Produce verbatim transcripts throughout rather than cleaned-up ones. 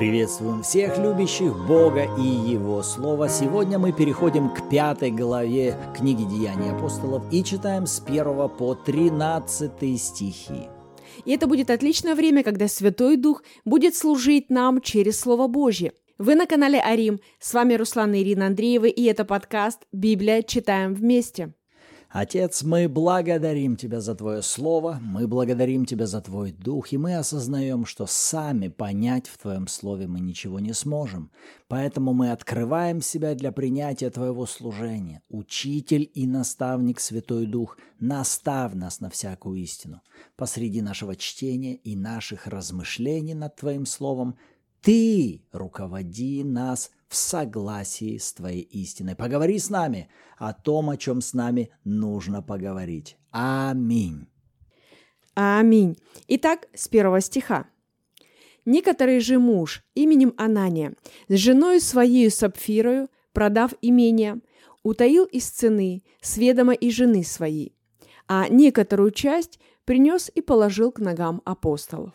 Приветствуем всех любящих Бога и Его Слово. Сегодня мы переходим к пятой главе книги «Деяний апостолов» и читаем с первого по тринадцатый стихи. И это будет отличное время, когда Святой Дух будет служить нам через Слово Божье. Вы на канале Арим. С вами Руслан и Ирина Андреевы, и это подкаст «Библия. Читаем вместе». Отец, мы благодарим Тебя за Твое Слово, мы благодарим Тебя за Твой Дух, и мы осознаем, что сами понять в Твоем Слове мы ничего не сможем. Поэтому мы открываем себя для принятия Твоего служения. Учитель и наставник Святой Дух, наставь нас на всякую истину. Посреди нашего чтения и наших размышлений над Твоим Словом Ты руководи нас в согласии с Твоей истиной. Поговори с нами о том, о чем с нами нужно поговорить. Аминь. Аминь. Итак, с первого стиха. «Некоторый же муж именем Анания, с женою своею Сапфирою, продав имение, утаил из цены с ведома и жены своей, а некоторую часть принес и положил к ногам апостолов».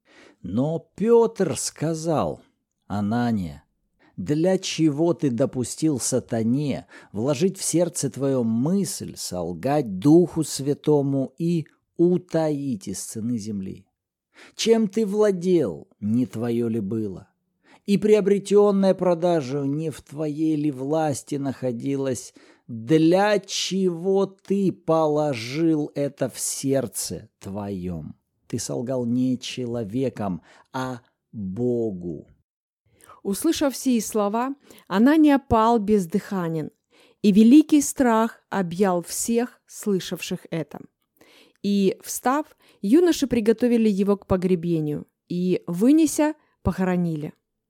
Но Петр сказал: «Анания, для чего ты допустил сатане вложить в сердце твое мысль, солгать Духу Святому и утаить из цены земли? Чем ты владел, не твое ли было? И приобретенное продажу не в твоей ли власти находилось? Для чего ты положил это в сердце твоем? Ты солгал не человеком, а Богу». Услышав сии слова, Анания пал бездыханен, и великий страх объял всех, слышавших это. И, встав, юноши приготовили его к погребению, и, вынеся, похоронили.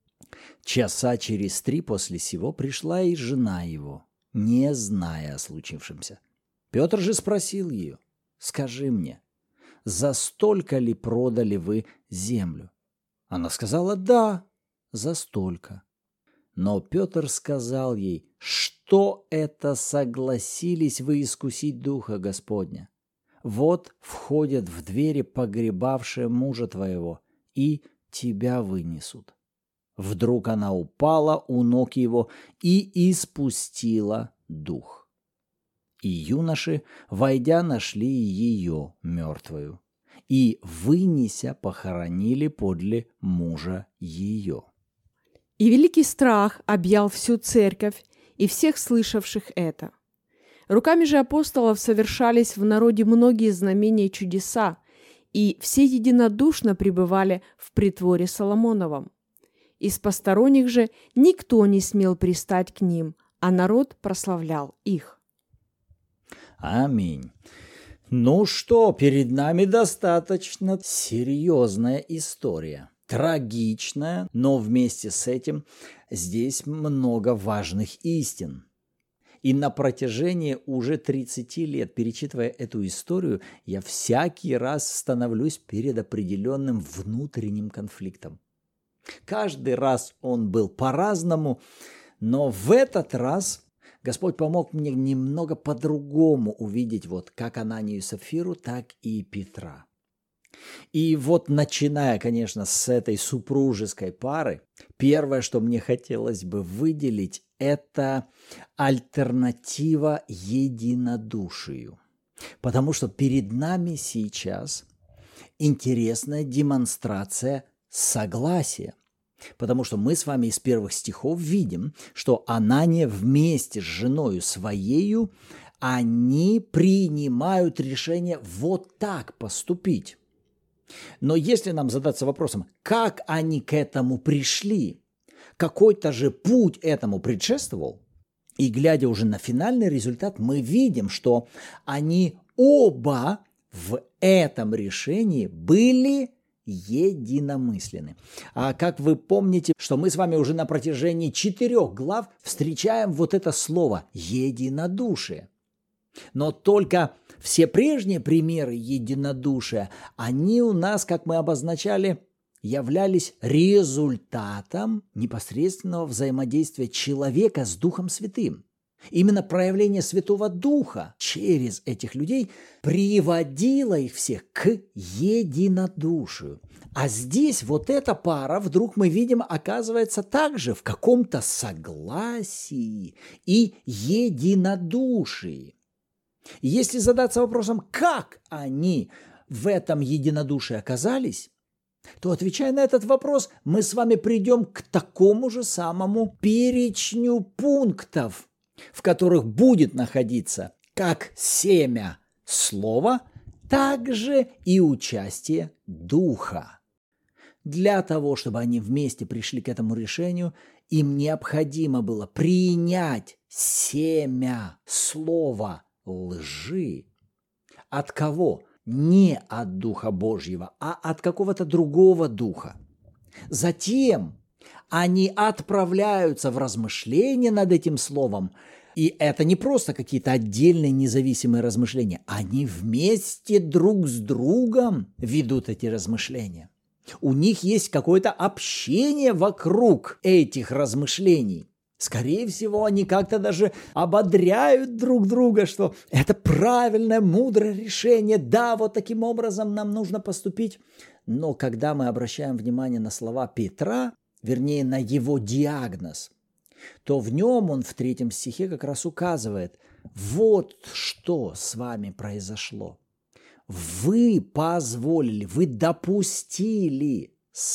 Часа через три после сего пришла и жена его, не зная о случившемся. Петр же спросил ее: «Скажи мне, за столько ли продали вы землю?» Она сказала: «Да, за столько». Но Петр сказал ей: «Что это согласились вы искусить Духа Господня? Вот входят в двери погребавшие мужа твоего, и тебя вынесут». Вдруг она упала у ног его и испустила дух. И юноши, войдя, нашли ее мертвую, и, вынеся, похоронили подле мужа ее. И великий страх объял всю церковь и всех слышавших это. Руками же апостолов совершались в народе многие знамения и чудеса, и все единодушно пребывали в притворе Соломоновом. Из посторонних же никто не смел пристать к ним, а народ прославлял их. Аминь. Ну что, перед нами достаточно серьезная история. Трагичная, но вместе с этим здесь много важных истин. И на протяжении уже тридцати лет, перечитывая эту историю, я всякий раз становлюсь перед определенным внутренним конфликтом. Каждый раз он был по-разному, но в этот раз Господь помог мне немного по-другому увидеть вот как Ананию и Сапфиру, так и Петра. И вот начиная, конечно, с этой супружеской пары, первое, что мне хотелось бы выделить, это альтернатива единодушию. Потому что перед нами сейчас интересная демонстрация согласия. Потому что мы с вами из первых стихов видим, что Анания вместе с женою своею, они принимают решение вот так поступить. Но если нам задаться вопросом, как они к этому пришли, какой-то же путь этому предшествовал, и глядя уже на финальный результат, мы видим, что они оба в этом решении были единомысленны. А как вы помните, что мы с вами уже на протяжении четырех глав встречаем вот это слово «единодушие». Но только все прежние примеры единодушия, они у нас, как мы обозначали, являлись результатом непосредственного взаимодействия человека с Духом Святым. Именно проявление Святого Духа через этих людей приводило их всех к единодушию. А здесь вот эта пара, вдруг мы видим, оказывается также в каком-то согласии и единодушии. Если задаться вопросом, как они в этом единодушии оказались, то, отвечая на этот вопрос, мы с вами придем к такому же самому перечню пунктов, в которых будет находиться как семя слова, так же и участие духа. Для того, чтобы они вместе пришли к этому решению, им необходимо было принять семя слова лжи. От кого? Не от Духа Божьего, а от какого-то другого духа. Затем они отправляются в размышления над этим словом, и это не просто какие-то отдельные независимые размышления, они вместе друг с другом ведут эти размышления. У них есть какое-то общение вокруг этих размышлений. Скорее всего, они как-то даже ободряют друг друга, что это правильное, мудрое решение. Да, вот таким образом нам нужно поступить. Но когда мы обращаем внимание на слова Петра, вернее, на его диагноз, то в нем он в третьем стихе как раз указывает, вот что с вами произошло. Вы позволили, вы допустили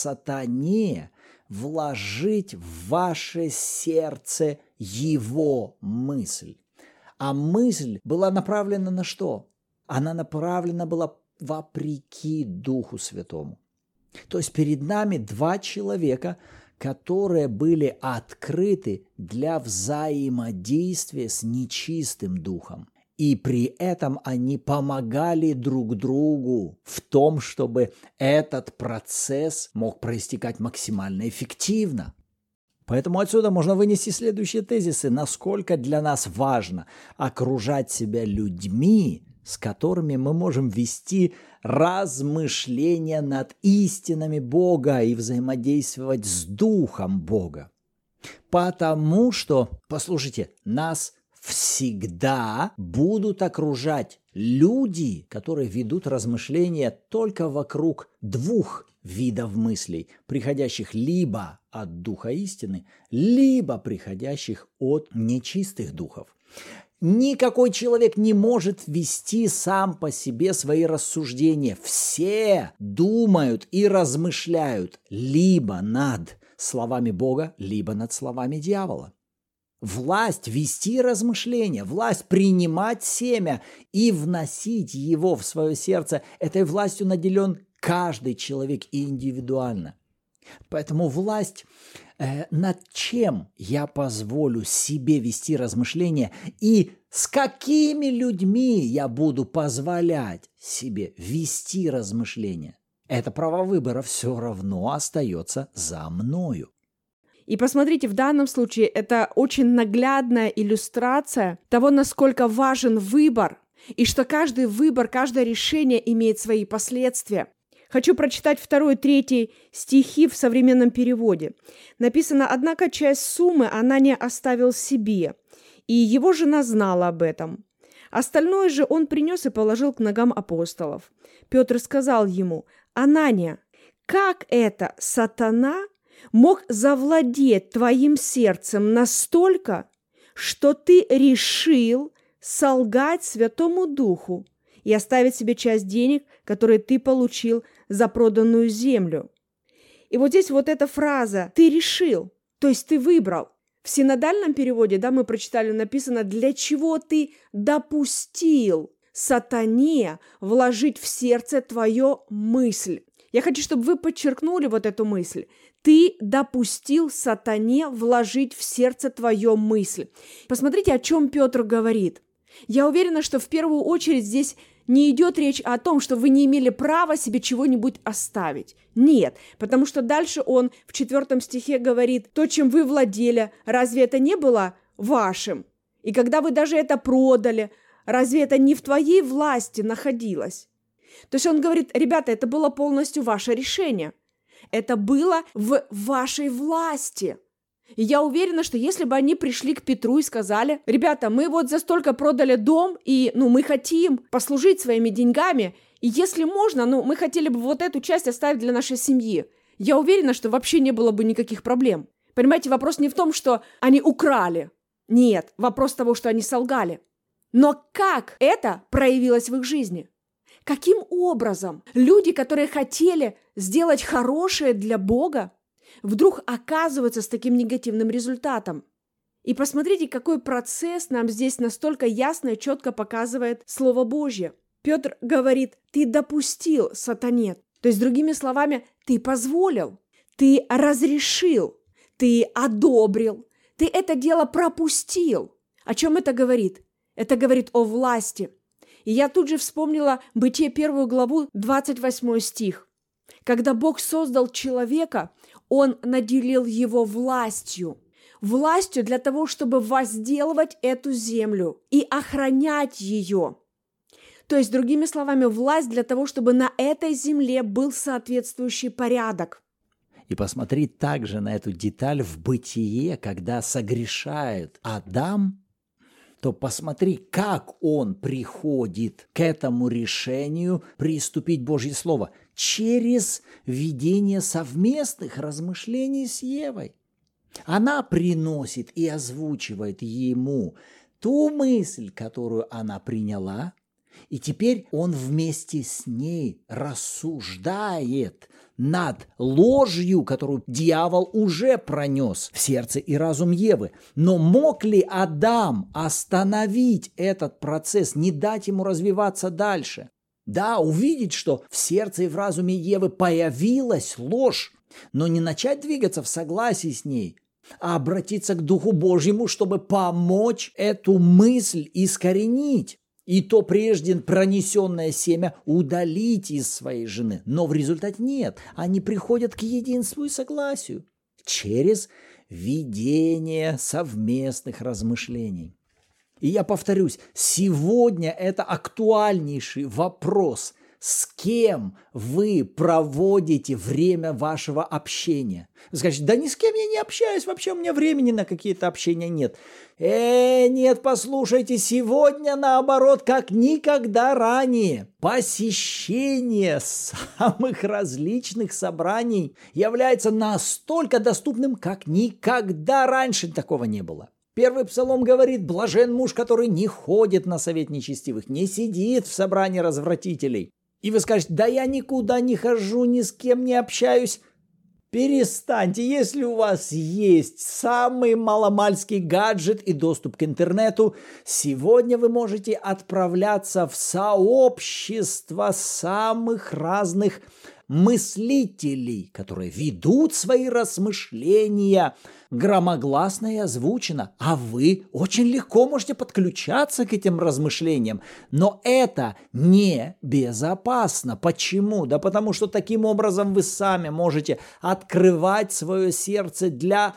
сатане вложить в ваше сердце его мысль. А мысль была направлена на что? Она направлена была вопреки Духу Святому. То есть перед нами два человека, которые были открыты для взаимодействия с нечистым духом. И при этом они помогали друг другу в том, чтобы этот процесс мог проистекать максимально эффективно. Поэтому отсюда можно вынести следующие тезисы, насколько для нас важно окружать себя людьми, с которыми мы можем вести размышления над истинами Бога и взаимодействовать с Духом Бога. Потому что, послушайте, нас всегда будут окружать люди, которые ведут размышления только вокруг двух видов мыслей, приходящих либо от Духа истины, либо приходящих от нечистых духов. Никакой человек не может вести сам по себе свои рассуждения. Все думают и размышляют либо над словами Бога, либо над словами дьявола. Власть вести размышления, власть принимать семя и вносить его в свое сердце, этой властью наделен каждый человек индивидуально. Поэтому власть, э, над чем я позволю себе вести размышления и с какими людьми я буду позволять себе вести размышления, это право выбора все равно остается за мною. И посмотрите, в данном случае это очень наглядная иллюстрация того, насколько важен выбор, и что каждый выбор, каждое решение имеет свои последствия. Хочу прочитать второй, третий стихи в современном переводе. Написано: «Однако часть суммы Анания оставил себе, и его жена знала об этом. Остальное же он принес и положил к ногам апостолов. Петр сказал ему: Анания, как это сатана мог завладеть твоим сердцем настолько, что ты решил солгать Святому Духу и оставить себе часть денег, которые ты получил за проданную землю?» И вот здесь вот эта фраза «ты решил», то есть ты выбрал. В синодальном переводе, да, мы прочитали, написано «для чего ты допустил сатане вложить в сердце твою мысль». Я хочу, чтобы вы подчеркнули вот эту мысль. Ты допустил сатане вложить в сердце твою мысль. Посмотрите, о чем Петр говорит. Я уверена, что в первую очередь здесь не идет речь о том, что вы не имели права себе чего-нибудь оставить. Нет, потому что дальше он в четвертом стихе говорит: то, чем вы владели, разве это не было вашим? И когда вы даже это продали, разве это не в твоей власти находилось? То есть он говорит: ребята, это было полностью ваше решение. Это было в вашей власти. И я уверена, что если бы они пришли к Петру и сказали: ребята, мы вот за столько продали дом, и ну, мы хотим послужить своими деньгами, и если можно, ну, мы хотели бы вот эту часть оставить для нашей семьи. Я уверена, что вообще не было бы никаких проблем. Понимаете, вопрос не в том, что они украли. Нет, вопрос того, что они солгали. Но как это проявилось в их жизни? Каким образом люди, которые хотели сделать хорошее для Бога, вдруг оказываются с таким негативным результатом? И посмотрите, какой процесс нам здесь настолько ясно и четко показывает Слово Божье. Петр говорит: ты допустил сатане. То есть, другими словами, ты позволил, ты разрешил, ты одобрил, ты это дело пропустил. О чем это говорит? Это говорит о власти. И я тут же вспомнила Бытие первую главу, двадцать восьмой стих. Когда Бог создал человека, Он наделил его властью. Властью для того, чтобы возделывать эту землю и охранять ее. То есть, другими словами, власть для того, чтобы на этой земле был соответствующий порядок. И посмотри также на эту деталь в Бытие, когда согрешает Адам, то посмотри, как он приходит к этому решению приступить Божье Слово через ведение совместных размышлений с Евой. Она приносит и озвучивает ему ту мысль, которую она приняла, и теперь он вместе с ней рассуждает над ложью, которую дьявол уже пронес в сердце и разум Евы. Но мог ли Адам остановить этот процесс, не дать ему развиваться дальше? Да, увидеть, что в сердце и в разуме Евы появилась ложь, но не начать двигаться в согласии с ней, а обратиться к Духу Божьему, чтобы помочь эту мысль искоренить. И то прежде пронесенное семя удалить из своей жены. Но в результате нет. Они приходят к единству и согласию через ведение совместных размышлений. И я повторюсь, сегодня это актуальнейший вопрос. С кем вы проводите время вашего общения? Вы скажете: да ни с кем я не общаюсь, вообще у меня времени на какие-то общения нет. Э, нет, послушайте, сегодня наоборот, как никогда ранее. Посещение самых различных собраний является настолько доступным, как никогда раньше такого не было. Первый псалом говорит: блажен муж, который не ходит на совет нечестивых, не сидит в собрании развратителей. И вы скажете: да я никуда не хожу, ни с кем не общаюсь. Перестаньте, если у вас есть самый маломальский гаджет и доступ к интернету, сегодня вы можете отправляться в сообщество самых разных мыслителей, которые ведут свои размышления громогласно и озвучено, а вы очень легко можете подключаться к этим размышлениям. Но это небезопасно. Почему? Да потому что таким образом вы сами можете открывать свое сердце для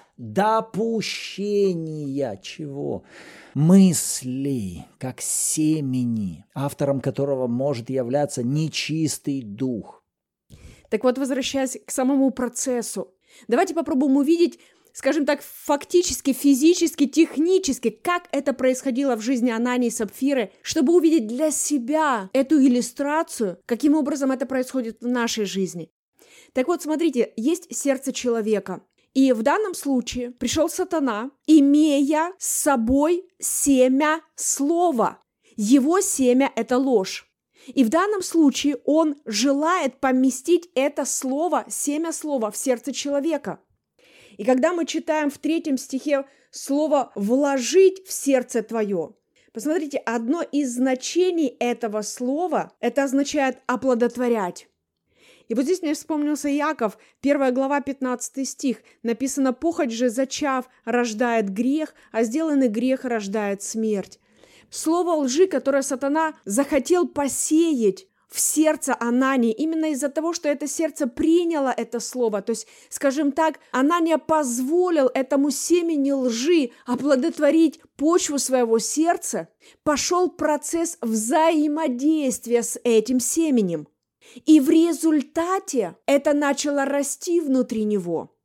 допущения чего? Мыслей, как семени, автором которого может являться нечистый дух. Так вот, возвращаясь к самому процессу, давайте попробуем увидеть, скажем так, фактически, физически, технически, как это происходило в жизни Анании и Сапфиры, чтобы увидеть для себя эту иллюстрацию, каким образом это происходит в нашей жизни. Так вот, смотрите, есть сердце человека. И в данном случае пришел сатана, имея с собой семя слова. Его семя – это ложь. И в данном случае он желает поместить это слово, семя слова, в сердце человека. И когда мы читаем в третьем стихе слово «вложить в сердце твое», посмотрите, одно из значений этого слова – это означает «оплодотворять». И вот здесь мне вспомнился Иаков, первая глава, пятнадцатый стих. Написано: «Похоть же, зачав, рождает грех, а сделанный грех рождает смерть». Слово лжи, которое сатана захотел посеять в сердце Анании, именно из-за того, что это сердце приняло это слово. То есть, скажем так, Анания позволил этому семени лжи оплодотворить почву своего сердца, пошел процесс взаимодействия с этим семенем. И в результате это начало расти внутри него.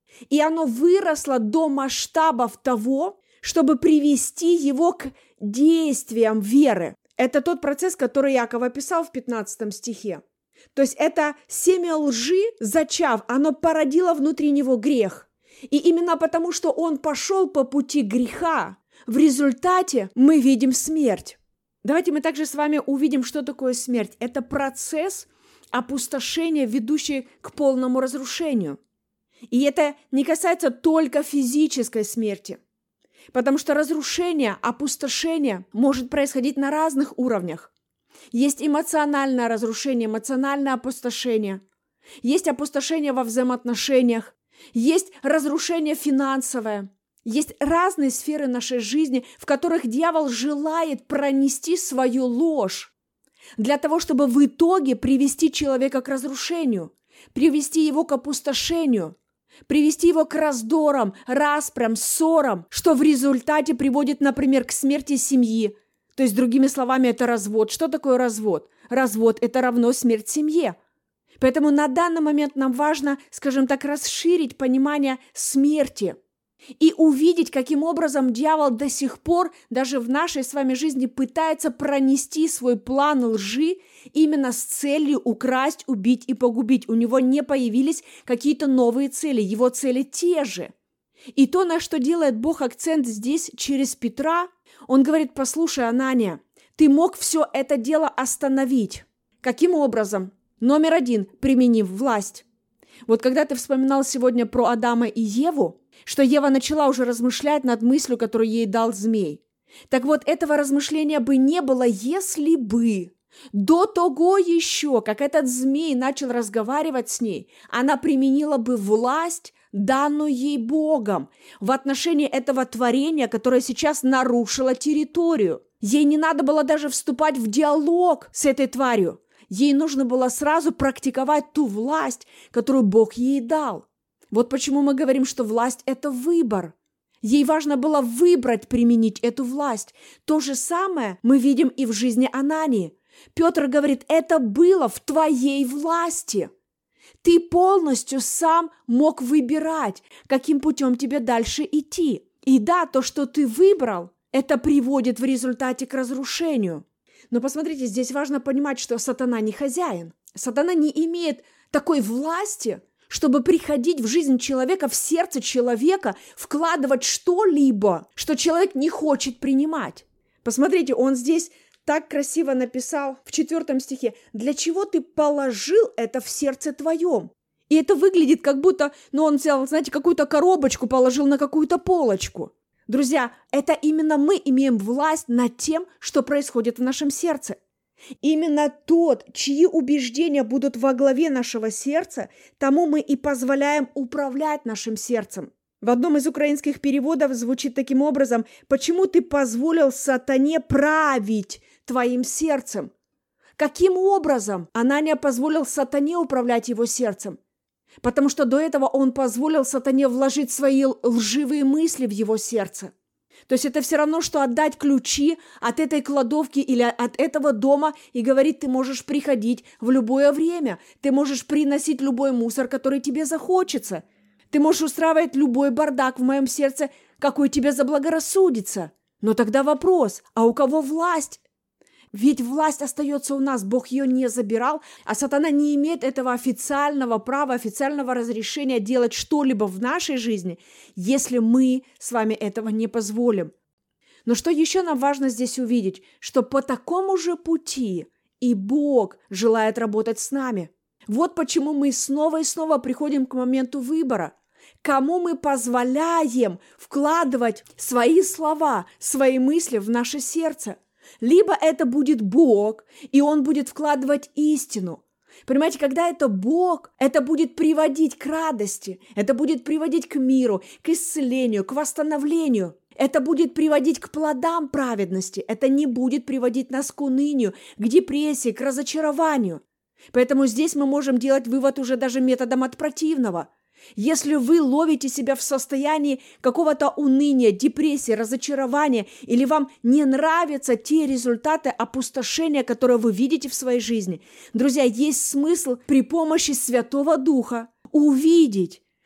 И оно выросло до масштабов того, чтобы привести его к действиям веры. Это тот процесс, который Иаков описал в пятнадцатом стихе. То есть это семя лжи, зачав, оно породило внутри него грех. И именно потому, что он пошел по пути греха, в результате мы видим смерть. Давайте мы также с вами увидим, что такое смерть. Это процесс опустошения, ведущий к полному разрушению. И это не касается только физической смерти. Потому что разрушение, опустошение может происходить на разных уровнях. Есть эмоциональное разрушение, эмоциональное опустошение. Есть опустошение во взаимоотношениях. Есть разрушение финансовое. Есть разные сферы нашей жизни, в которых дьявол желает пронести свою ложь для того, чтобы в итоге привести человека к разрушению, привести его к опустошению, привести его к раздорам, распрям, ссорам, что в результате приводит, например, к смерти семьи. То есть, другими словами, это развод. Что такое развод? Развод – это равно смерть семье. Поэтому на данный момент нам важно, скажем так, расширить понимание смерти и увидеть, каким образом дьявол до сих пор даже в нашей с вами жизни пытается пронести свой план лжи именно с целью украсть, убить и погубить. У него не появились какие-то новые цели, его цели те же. И то, на что делает Бог акцент здесь через Петра, он говорит: послушай, Анания, ты мог все это дело остановить. Каким образом? Номер один, применив власть. Вот когда ты вспоминал сегодня про Адама и Еву, что Ева начала уже размышлять над мыслью, которую ей дал змей. Так вот, этого размышления бы не было, если бы до того еще, как этот змей начал разговаривать с ней, она применила бы власть, данную ей Богом, в отношении этого творения, которое сейчас нарушило территорию. Ей не надо было даже вступать в диалог с этой тварью. Ей нужно было сразу практиковать ту власть, которую Бог ей дал. Вот почему мы говорим, что власть – это выбор. Ей важно было выбрать применить эту власть. То же самое мы видим и в жизни Анании. Петр говорит: это было в твоей власти. Ты полностью сам мог выбирать, каким путем тебе дальше идти. И да, то, что ты выбрал, это приводит в результате к разрушению. Но посмотрите, здесь важно понимать, что сатана не хозяин. Сатана не имеет такой власти, чтобы приходить в жизнь человека, в сердце человека, вкладывать что-либо, что человек не хочет принимать. Посмотрите, он здесь так красиво написал в четвертом стихе: «Для чего ты положил это в сердце твоем?» И это выглядит как будто, ну, он взял, знаете, какую-то коробочку, положил на какую-то полочку. Друзья, это именно мы имеем власть над тем, что происходит в нашем сердце. Именно тот, чьи убеждения будут во главе нашего сердца, тому мы и позволяем управлять нашим сердцем. В одном из украинских переводов звучит таким образом: «Почему ты позволил сатане править твоим сердцем?» Каким образом Анания позволил сатане управлять его сердцем? Потому что до этого он позволил сатане вложить свои лживые мысли в его сердце. То есть это все равно, что отдать ключи от этой кладовки или от этого дома и говорить: ты можешь приходить в любое время, ты можешь приносить любой мусор, который тебе захочется, ты можешь устраивать любой бардак в моем сердце, какой тебе заблагорассудится. Но тогда вопрос: а у кого власть? Ведь власть остается у нас, Бог ее не забирал, а сатана не имеет этого официального права, официального разрешения делать что-либо в нашей жизни, если мы с вами этого не позволим. Но что еще нам важно здесь увидеть? Что по такому же пути и Бог желает работать с нами. Вот почему мы снова и снова приходим к моменту выбора. Кому мы позволяем вкладывать свои слова, свои мысли в наше сердце? Либо это будет Бог, и Он будет вкладывать истину. Понимаете, когда это Бог, это будет приводить к радости, это будет приводить к миру, к исцелению, к восстановлению. Это будет приводить к плодам праведности, это не будет приводить нас к унынию, к депрессии, к разочарованию. Поэтому здесь мы можем делать вывод уже даже методом от противного. Если вы ловите себя в состоянии какого-то уныния, депрессии, разочарования, или вам не нравятся те результаты опустошения, которые вы видите в своей жизни, друзья, есть смысл при помощи Святого Духа увидеть,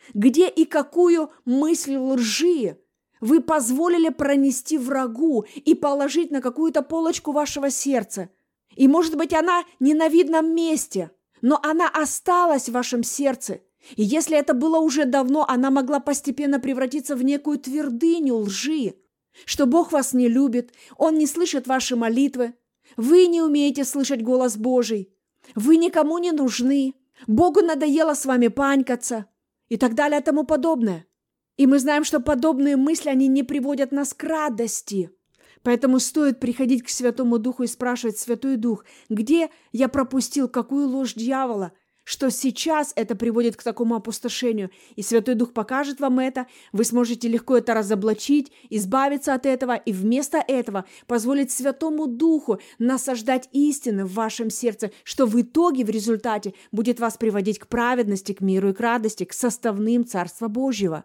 Где и какую мысль лжи вы позволили пронести врагу и положить на какую-то полочку вашего сердца? И, может быть, она не на видном месте, но она осталась в вашем сердце. И если это было уже давно, она могла постепенно превратиться в некую твердыню лжи, что Бог вас не любит, Он не слышит ваши молитвы, вы не умеете слышать голос Божий, вы никому не нужны, Богу надоело с вами панькаться и так далее и тому подобное. И мы знаем, что подобные мысли, они не приводят нас к радости. Поэтому стоит приходить к Святому Духу и спрашивать: Святой Дух, где я пропустил какую ложь дьявола, что сейчас это приводит к такому опустошению. И Святой Дух покажет вам это, вы сможете легко это разоблачить, избавиться от этого и вместо этого позволить Святому Духу насаждать истины в вашем сердце, что в итоге, в результате, будет вас приводить к праведности, к миру и к радости, к составным Царства Божьего.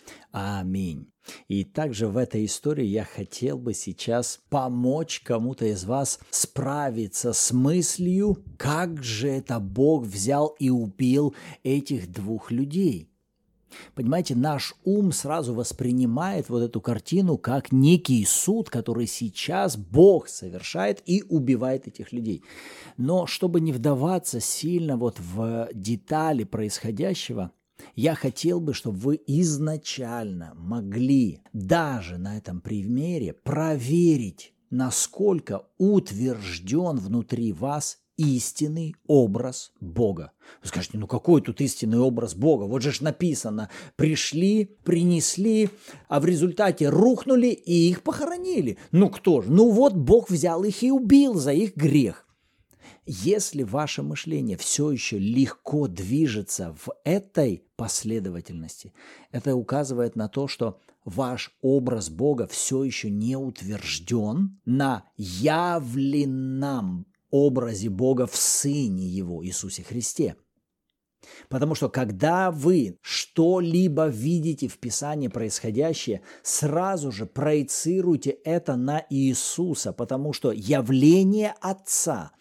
Аминь. И также в этой истории я хотел бы сейчас помочь кому-то из вас справиться с мыслью, как же это Бог взял и убил этих двух людей. Понимаете, наш ум сразу воспринимает вот эту картину как некий суд, который сейчас Бог совершает и убивает этих людей. Но чтобы не вдаваться сильно вот в детали происходящего, я хотел бы, чтобы вы изначально могли даже на этом примере проверить, насколько утвержден внутри вас истинный образ Бога. Вы скажете: ну какой тут истинный образ Бога? Вот же ж написано: пришли, принесли, а в результате рухнули и их похоронили. Ну кто же? Ну вот Бог взял их и убил за их грех. Если ваше мышление все еще легко движется в этой последовательности, это указывает на то, что ваш образ Бога все еще не утвержден на явленном образе Бога в Сыне Его, Иисусе Христе. Потому что когда вы что-либо видите в Писании происходящее, сразу же проецируйте это на Иисуса, потому что явление Отца,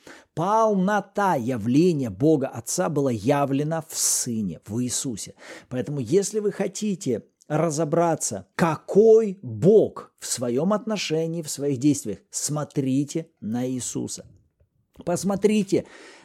полнота явления Бога Отца была явлена в Сыне, в Иисусе. Поэтому если вы хотите разобраться, какой Бог в своем отношении, в своих действиях, смотрите на Иисуса. Посмотрите,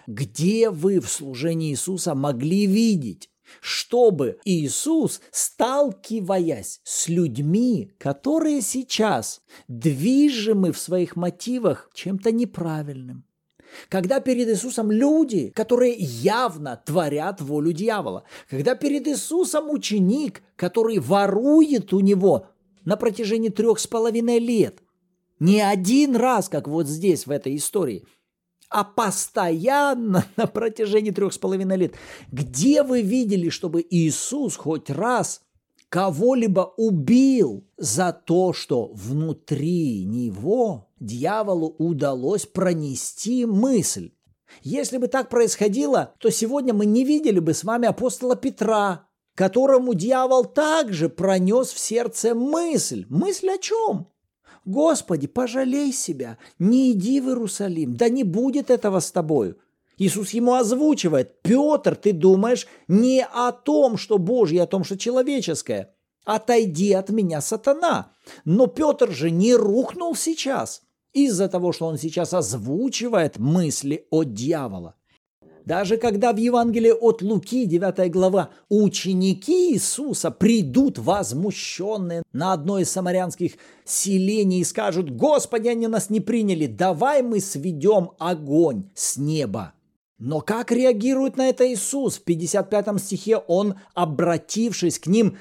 где вы в служении Иисуса могли видеть, чтобы Иисус, сталкиваясь с людьми, которые сейчас движимы в своих мотивах чем-то неправильным, когда перед Иисусом люди, которые явно творят волю дьявола, когда перед Иисусом ученик, который ворует у него на протяжении трех с половиной лет, не один раз, как вот здесь в этой истории, а постоянно на протяжении трех с половиной лет. Где вы видели, чтобы Иисус хоть раз кого-либо убил за то, что внутри него дьяволу удалось пронести мысль? Если бы так происходило, то сегодня мы не видели бы с вами апостола Петра, которому дьявол также пронес в сердце мысль. Мысль о чем? Господи, пожалей себя, не иди в Иерусалим, да не будет этого с тобою. Иисус ему озвучивает: Петр, ты думаешь не о том, что Божье, а о том, что человеческое. Отойди от меня, сатана. Но Петр же не рухнул сейчас из-за того, что он сейчас озвучивает мысли от дьявола. Даже когда в Евангелии от Луки, девятая глава, ученики Иисуса придут возмущенные на одно из самарянских селений и скажут: Господи, они нас не приняли, давай мы сведем огонь с неба. Но как реагирует на это Иисус? В пятьдесят пятом стихе Он, обратившись к ним,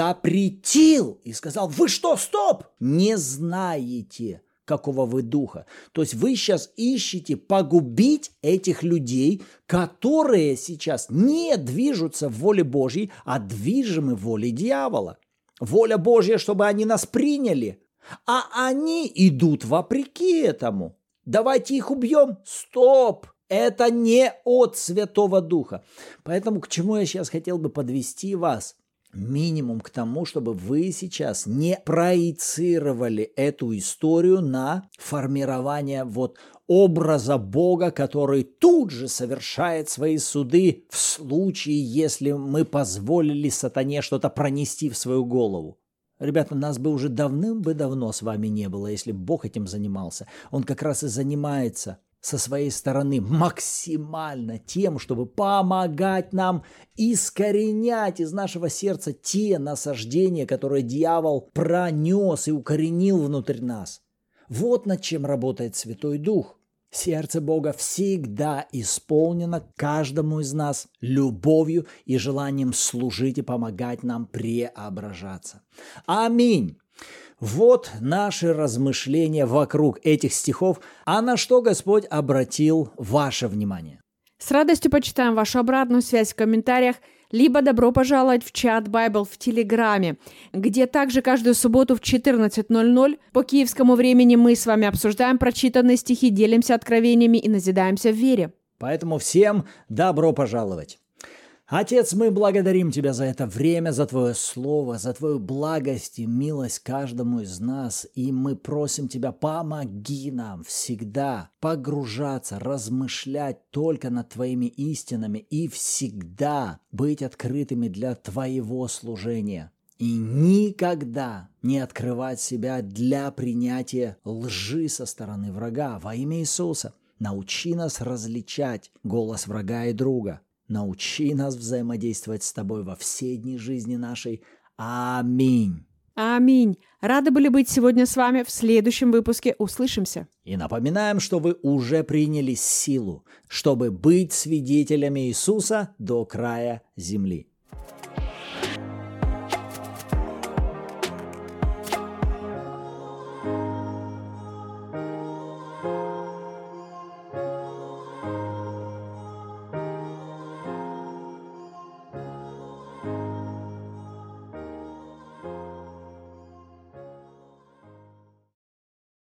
запретил и сказал: вы что, стоп, не знаете, какого вы духа. То есть вы сейчас ищете погубить этих людей, которые сейчас не движутся в воле Божьей, а движимы волей дьявола. Воля Божья, чтобы они нас приняли, а они идут вопреки этому. Давайте их убьем. Стоп! Это не от Святого Духа. Поэтому к чему я сейчас хотел бы подвести вас? Минимум к тому, чтобы вы сейчас не проецировали эту историю на формирование вот образа Бога, который тут же совершает свои суды в случае, если мы позволили сатане что-то пронести в свою голову. Ребята, нас бы уже давным бы давно с вами не было, если бы Бог этим занимался. Он как раз и занимается со своей стороны максимально тем, чтобы помогать нам искоренять из нашего сердца те насаждения, которые дьявол пронес и укоренил внутрь нас. Вот над чем работает Святой Дух. Сердце Бога всегда исполнено каждому из нас любовью и желанием служить и помогать нам преображаться. Аминь. Вот наши размышления вокруг этих стихов, а на что Господь обратил ваше внимание. С радостью почитаем вашу обратную связь в комментариях, либо добро пожаловать в чат Bible в Телеграме, где также каждую субботу в четырнадцать ноль ноль по киевскому времени мы с вами обсуждаем прочитанные стихи, делимся откровениями и назидаемся в вере. Поэтому всем добро пожаловать. Отец, мы благодарим Тебя за это время, за Твое Слово, за Твою благость и милость каждому из нас. И мы просим Тебя, помоги нам всегда погружаться, размышлять только над Твоими истинами и всегда быть открытыми для Твоего служения. И никогда не открывать себя для принятия лжи со стороны врага. Во имя Иисуса научи нас различать голос врага и друга. Научи нас взаимодействовать с Тобой во все дни жизни нашей. Аминь. Аминь. Рады были быть сегодня с вами. В следующем выпуске услышимся. И напоминаем, что вы уже приняли силу, чтобы быть свидетелями Иисуса до края земли.